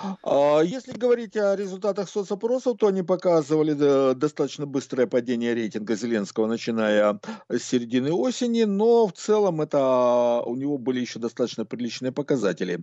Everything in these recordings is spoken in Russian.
Если говорить о результатах соцопросов, то они показывали достаточно быстрое падение рейтинга Зеленского, начиная с середины осени, но в целом это у него были еще достаточно приличные показатели.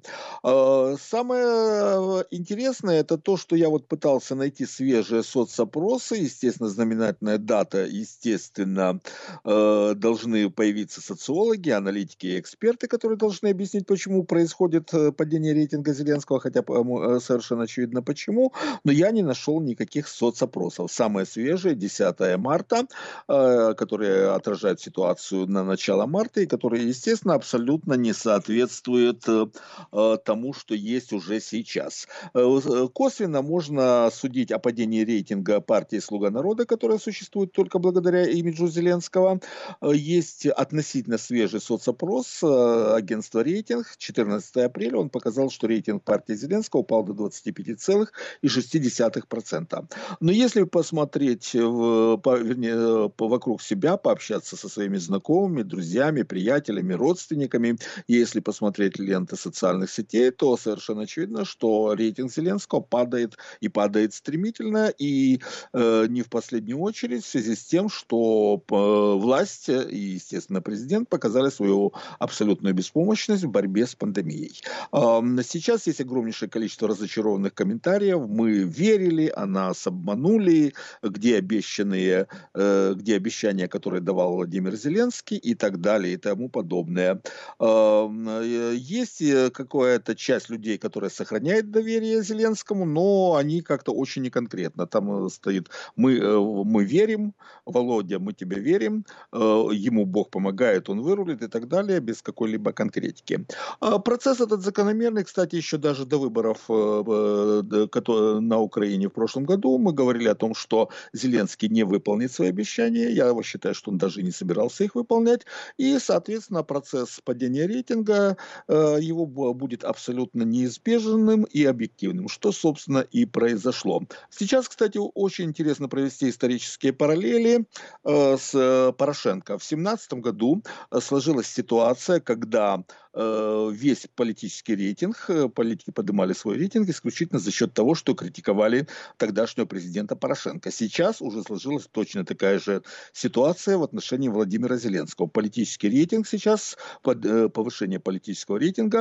Самое интересное это то, что я вот пытался найти свежие соцопросы, естественно, знаменательная дата, естественно, должны появиться социологи, аналитики и эксперты, которые должны объяснить, почему происходит падение рейтинга Зеленского, хотя, по-моему, совершенно очевидно почему, но я не нашел никаких соцопросов. Самое свежее, 10 марта, которые отражают ситуацию на начало марта и которые, естественно, абсолютно не соответствуют тому, что есть уже сейчас. Косвенно можно судить о падении рейтинга партии «Слуга народа», которая существует только благодаря имиджу Зеленского. Есть относительно свежий соцопрос агентства «Рейтинг». 14 апреля он показал, что рейтинг партии Зеленского упал до 25,6%. Но если посмотреть вокруг себя, пообщаться со своими знакомыми, друзьями, приятелями, родственниками, если посмотреть ленты социальных сетей, то совершенно очевидно, что рейтинг Зеленского падает и падает стремительно, и не в последнюю очередь в связи с тем, что власть и, естественно, президент показали свою абсолютную беспомощность в борьбе с пандемией. Сейчас есть огромнейшее количество разочарованных комментариев. Мы верили, а нас обманули, где обещания, которые давал Владимир Зеленский и так далее и тому подобное. Есть какая-то часть людей, которая сохраняет доверие Зеленскому, но они как-то очень неконкретно. Там стоит мы верим, Володя, мы тебе верим, ему Бог помогает, он вырулит и так далее, без какой-либо конкретики. Процесс этот закономерный, кстати, еще даже до выборов на Украине в прошлом году мы говорили о том, что Зеленский не выполнит свои обещания. Я считаю, что он даже не собирался их выполнять. И, соответственно, процесс падения рейтинга его будет абсолютно неизбежным и объективным, что, собственно, и произошло. Сейчас, кстати, очень интересно провести исторические параллели с Порошенко. В 2017 году сложилась ситуация, когда весь политический рейтинг, политики поднимали свой рейтинг исключительно за счет того, что критиковали тогдашнего президента Порошенко. Сейчас уже сложилась точно такая же ситуация в отношении Владимира Зеленского. Политический рейтинг сейчас, повышение политического рейтинга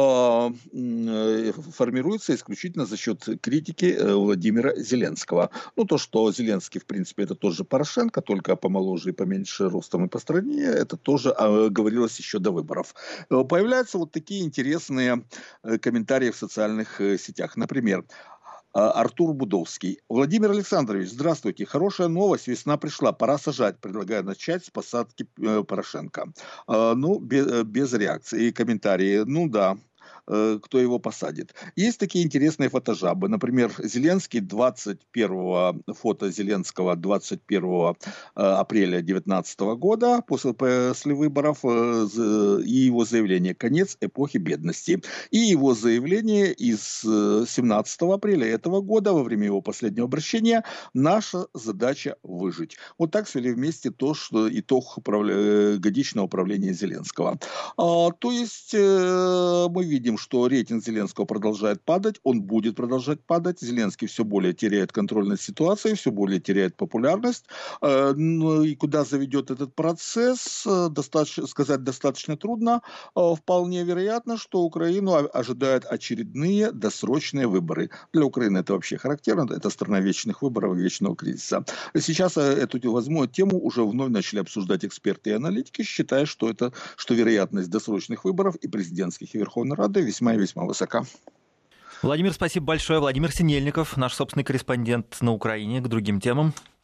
формируется исключительно за счет критики Владимира Зеленского. Ну, то, что Зеленский, в принципе, это тоже Порошенко, только помоложе и поменьше ростом и по стране, это тоже говорилось еще до выборов. Появляются вот такие интересные комментарии в социальных сетях. Например, Артур Будовский. Владимир Александрович, здравствуйте. Хорошая новость. Весна пришла. Пора сажать. Предлагаю начать с посадки Порошенко. Без реакции и комментарии. Ну да. Кто его посадит. Есть такие интересные фотожабы. Например, Зеленский фото Зеленского 21 апреля 2019 года после выборов и его заявление «Конец эпохи бедности». И его заявление из 17 апреля этого года во время его последнего обращения «Наша задача выжить». Вот так свели вместе то, что итог годичного управления Зеленского. То есть мы видим, что рейтинг Зеленского продолжает падать, он будет продолжать падать. Зеленский все более теряет контроль над ситуацией, все более теряет популярность. И куда заведет этот процесс, сказать достаточно трудно. Вполне вероятно, что Украину ожидают очередные досрочные выборы. Для Украины это вообще характерно, это страна вечных выборов и вечного кризиса. Сейчас эту тему уже вновь начали обсуждать эксперты и аналитики, считая, что вероятность досрочных выборов и президентских, и Верховной Рады весьма и весьма высока. Владимир, спасибо большое. Владимир Синельников, наш собственный корреспондент на Украине, к другим темам.